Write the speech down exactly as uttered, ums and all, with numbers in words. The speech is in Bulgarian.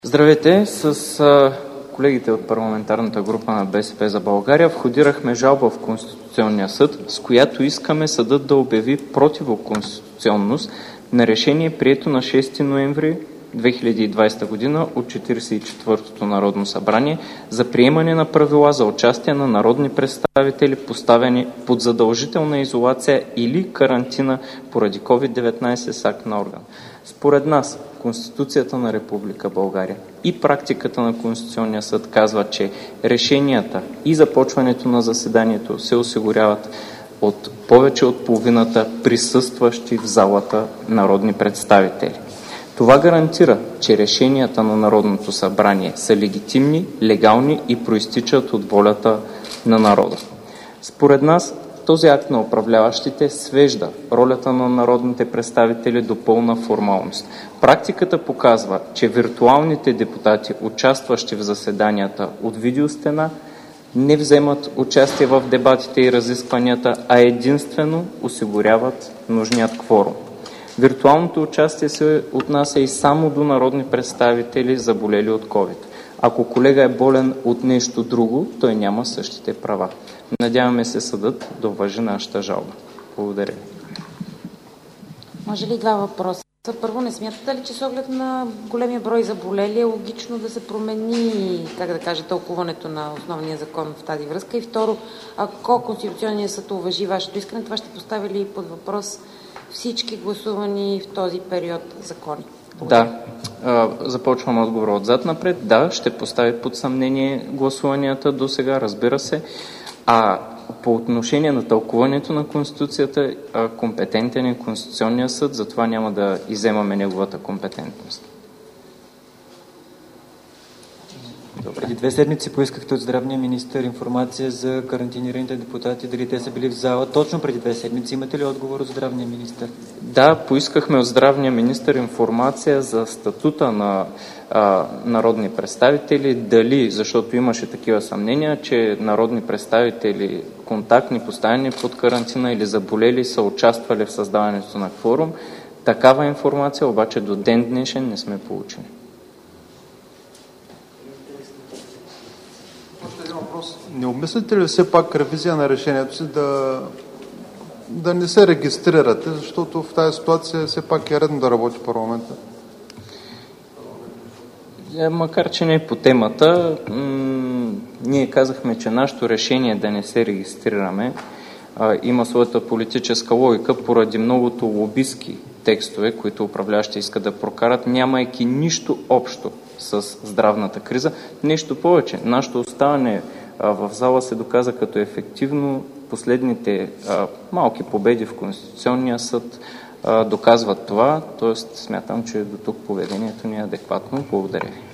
Здравейте! С а, колегите от парламентарната група на БСП за България входирахме жалба в Конституционния съд, с която искаме съдът да обяви противоконституционност на решение, прието на шести ноември две хиляди и двадесета година от четиридесет и четвъртото Народно събрание за приемане на правила за участие на народни представители, поставени под задължителна изолация или карантина поради ковид деветнадесет с акт на орган. Според нас, Конституцията на Република България и практиката на Конституционния съд казва, че решенията и започването на заседанието се осигуряват от повече от половината присъстващи в залата народни представители. Това гарантира, че решенията на Народното събрание са легитимни, легални и проистичат от волята на народа. Според нас, този акт на управляващите свежда ролята на народните представители до пълна формалност. Практиката показва, че виртуалните депутати, участващи в заседанията от видеостена, не вземат участие в дебатите и разискванията, а единствено осигуряват нужният кворум. Виртуалното участие се отнася и само до народни представители, заболели от COVID. Ако колега е болен от нещо друго, той няма същите права. Надяваме се съдът да уважи нашата жалба. Благодаря. Може ли два въпроса? Първо, не смятате ли, че с оглед на големия брой заболели е логично да се промени, как да кажа, тълкуването на основния закон в тази връзка? И второ, ако Конституционният съд уважи вашето искане, това ще постави ли под въпрос всички гласувани в този период закони? Да, започвам отговора отзад напред. Да, ще постави под съмнение гласуванията до сега, разбира се. А по отношение на тълкуването на Конституцията, компетентен е Конституционния съд, затова няма да иземаме неговата компетентност. Добре. Преди две седмици поискахте от здравния министър информация за карантинираните депутати, дали те са били в зала. Точно преди две седмици имате ли отговор от здравния министър? Да, поискахме от здравния министър информация за статута на а, народни представители, дали, защото имаше такива съмнения, че народни представители, контактни, поставени под карантина или заболели, са участвали в създаването на кворум. Такава информация обаче до ден днешен не сме получили. Не обмислите ли все пак ревизия на решението си да, да не се регистрирате, защото в тази ситуация все пак е редно да работи парламента? Макар че не е по темата, м- ние казахме, че нашето решение да не се регистрираме а, има своята политическа логика поради многото лобистки текстове, които управляващи искат да прокарат, нямайки нищо общо с здравната криза. Нещо повече, нашето оставане в зала се доказа като ефективно. Последните а, малки победи в Конституционния съд а, доказват това, т.е. смятам, че до тук поведението ни е адекватно. Благодаря ви.